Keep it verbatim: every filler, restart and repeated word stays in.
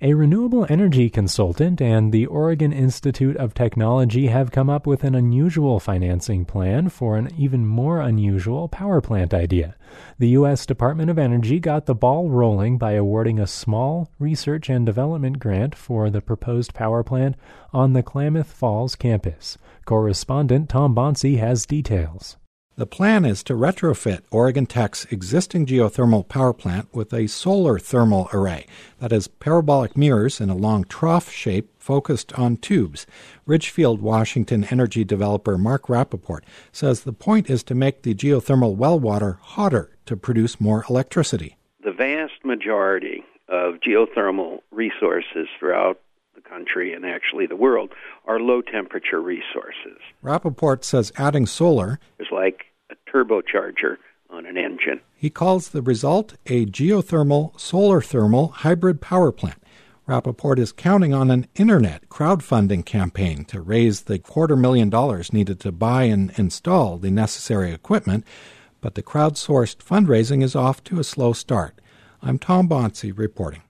A renewable energy consultant and the Oregon Institute of Technology have come up with an unusual financing plan for an even more unusual power plant idea. The U S Department of Energy got the ball rolling by awarding a small research and development grant for the proposed power plant on the Klamath Falls campus. Correspondent Tom Bonsi has details. The plan is to retrofit Oregon Tech's existing geothermal power plant with a solar thermal array, that is, parabolic mirrors in a long trough shape focused on tubes. Ridgefield, Washington energy developer Mark Rappaport says the point is to make the geothermal well water hotter to produce more electricity. The vast majority of geothermal resources throughout the country and actually the world are low-temperature resources. Rappaport says adding solar is like a turbocharger on an engine. He calls the result a geothermal solar-thermal hybrid power plant. Rappaport is counting on an internet crowdfunding campaign to raise the quarter million dollars needed to buy and install the necessary equipment, but the crowdsourced fundraising is off to a slow start. I'm Tom Bonsi reporting.